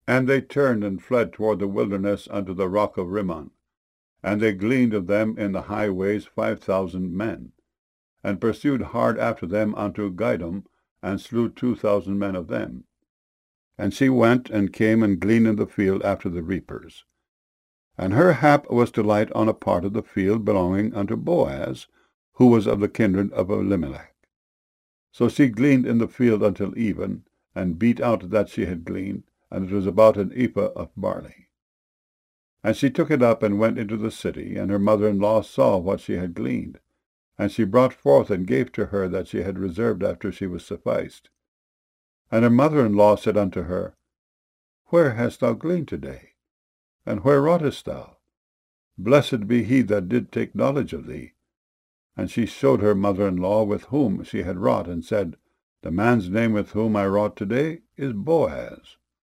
And they turned and fled toward the wilderness unto the rock of Rimmon. And they gleaned of them in the highways 5,000 men, and pursued hard after them unto Gidom, and slew 2,000 men of them. And she went and came and gleaned in the field after the reapers. And her hap was to light on a part of the field belonging unto Boaz, who was of the kindred of Elimelech. So she gleaned in the field until even, and beat out that she had gleaned, and it was about an ephah of barley. And she took it up and went into the city, and her mother-in-law saw what she had gleaned. And she brought forth and gave to her that she had reserved after she was sufficed. And her mother-in-law said unto her, Where hast thou gleaned today? And where wroughtest thou? Blessed be he that did take knowledge of thee. And she showed her mother-in-law with whom she had wrought, and said, The man's name with whom I wrought today is Boaz.